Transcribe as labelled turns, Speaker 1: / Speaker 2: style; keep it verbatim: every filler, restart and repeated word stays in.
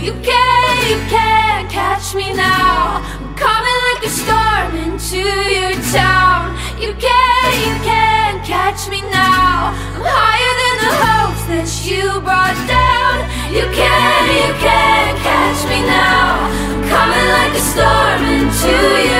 Speaker 1: You can't, you can't catch me now. I'm coming like a storm into your town. You can't, you can't catch me now. I'm higher than the hopes that you brought down. You can't, you can't catch me now. I'm coming like a storm into your